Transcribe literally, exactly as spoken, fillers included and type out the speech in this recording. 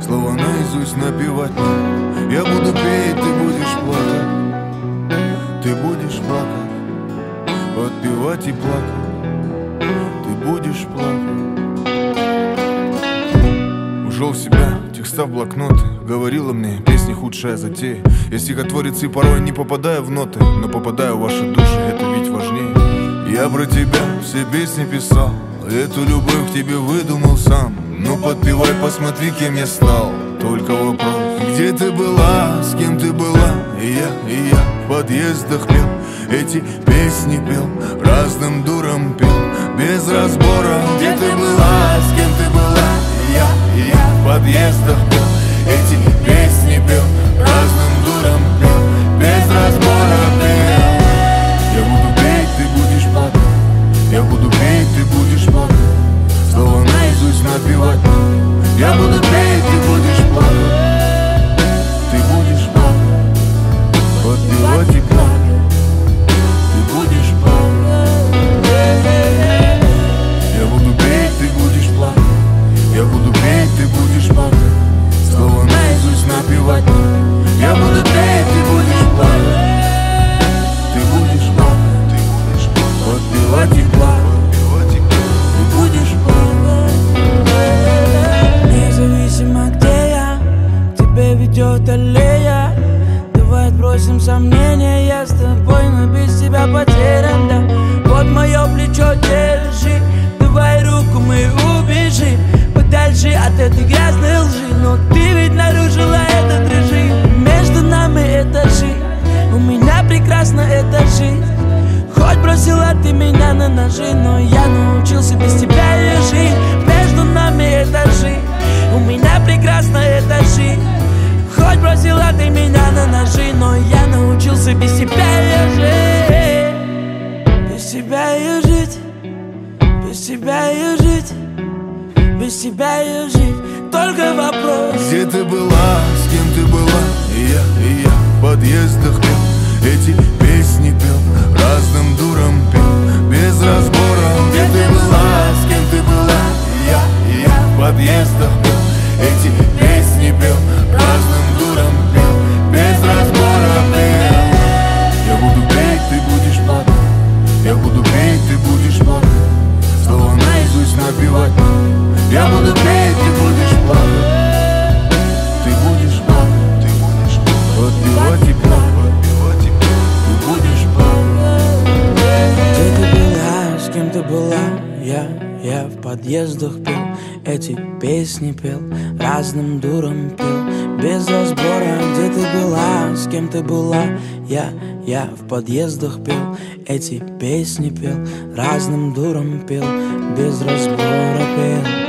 слова наизусть напевать. Я буду петь, ты будешь плакать. Ты будешь плакать, подпевать и плакать. Ты будешь плакать. Ушел в себя, текста в блокноты. Говорила мне, песни худшая затея. Я стихотворец и порой не попадаю в ноты, но попадаю в ваши души, это ведь важнее. Я про тебя все песни писал, эту любовь к тебе выдумал сам. Ну подпевай, посмотри, кем я стал. Только вопрос, где ты была, с кем ты была? И я, и я в подъездах пел, эти песни пел, разным дурам пел, без разбора. Где ты была, с кем ты была? И я, и я в подъездах пел, эти песни пел, разным дурам пел, без разбора пел. Я буду петь, ты будешь плакать. Я буду петь, ты будешь плакать. Слова наизусть напевать. Я буду петь, ты будешь плакать. Ты будешь плакать, подпевать и плакать. Ты будешь плакать. Я буду петь, ты будешь плакать. Я буду петь, ты будешь плакать. Слова наизусть напевать. Я буду петь, ты будешь плакать. Ты будешь плакать, ты будешь плакать, подпевать и плакать. Ты будешь плакать. Независимо где я, тебя ведет аллея. Давай отбросим сомнения, я с тобой, но без тебя потерян, да. Вот мое плечо держи, давай руку мы убежим подальше от этой грязной лжи. Но ты ведь нарушила этот режим. Между нами этажи, у меня прекрасно эта жизнь. Хоть бросила ты меня на ножи, но я научился без тебя ее жить. Между нами этажи, у меня прекрасно эта жизнь. Хоть бросила ты меня на ножи, но я научился без тебя ее жить. Без тебя ее жить, без тебя ее жить, без тебя ее жить. Только вопрос, где ты была, с кем ты была? И я, и я в подъездах пел, эти песни пел, разным дурам пел, без разбора. Где ты была, с кем ты была? И я, и я в подъездах пел, эти песни пел, разным дурам пел, без разбора пел. Я буду петь, ты будешь плакать. Я буду петь, ты будешь плакать. Слова наизусть напевать. Я буду петь, ты будешь плакать. Ты будешь плакать, ты будешь плакать, подпевать и плакать. Ты будешь плакать. Где ты была, с кем ты была? Я, я в подъездах пел, эти песни пел, разным дурам пел, без разбора. Где ты была, с кем ты была? Я, я в подъездах пел, эти песни пел, разным дурам пел, без разбора пел.